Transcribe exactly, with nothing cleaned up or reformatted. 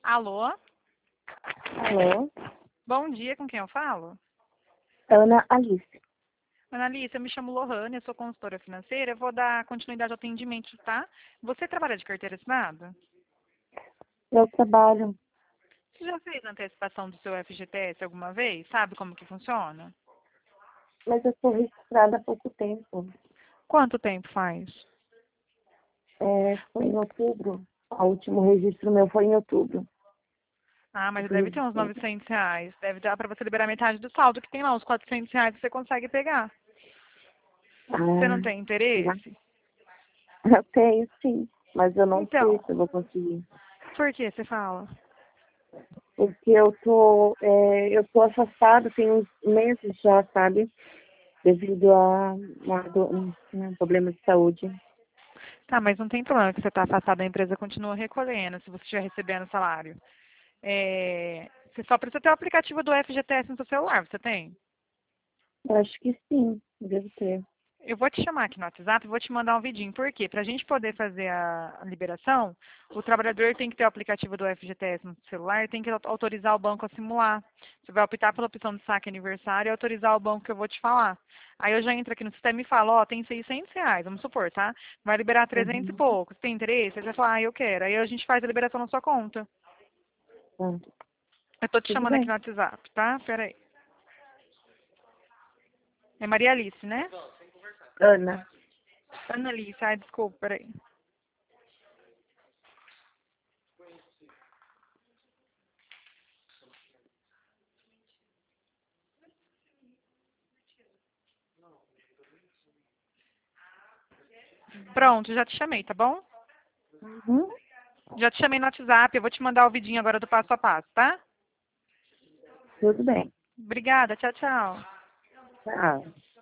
Alô? Alô? Bom dia, com quem eu falo? Ana Alice. Ana Alice, eu me chamo Lohane, eu sou consultora financeira, eu vou dar continuidade ao atendimento, tá? Você trabalha de carteira assinada? Eu trabalho, Você já fez a antecipação do seu F G T S alguma vez? Sabe como que funciona? mas eu sou registrada há pouco tempo. Quanto tempo faz? É, foi em outubro. O último registro meu foi em outubro. Ah, Eu mas fui deve ter uns registrada. novecentos reais. Deve dar para você liberar metade do saldo que tem lá, uns quatrocentos reais que você consegue pegar. Você não Ah, tem será? interesse? Eu tenho, sim. Mas eu não sei Então, se eu vou conseguir. por que você fala? Porque eu tô, é, eu tô afastada tem uns meses já, sabe? Devido a uma do- um, um problema de saúde. Tá, mas não tem problema que você está afastado, a empresa continua recolhendo, se você estiver recebendo salário. É, você só precisa ter o aplicativo do F G T S no seu celular, você tem? Eu acho que sim, devo ter. Eu vou te chamar aqui no WhatsApp e vou te mandar um vidinho. Por quê? Para a gente poder fazer a a liberação, o trabalhador tem que ter o aplicativo do F G T S no celular e tem que au- autorizar o banco a simular. Você vai optar pela opção de saque aniversário e autorizar o banco que eu vou te falar. Aí eu já entro aqui no sistema e falo, ó, tem seiscentos reais, vamos supor, tá? Vai liberar trezentos e Uhum. pouco. Você tem interesse? Aí você vai falar, ah, eu quero. Aí a gente faz a liberação na sua conta. Tá. Eu tô te Tudo chamando aqui bem. no WhatsApp, tá? Pera aí. É Maria Alice, né? Ana. Ana Alice, ai, desculpa, peraí. Pronto, já te chamei, tá bom? Uhum. Já te chamei no WhatsApp, eu vou te mandar o vidinho agora do passo a passo, tá? Tudo bem. Obrigada, tchau, tchau. Tchau.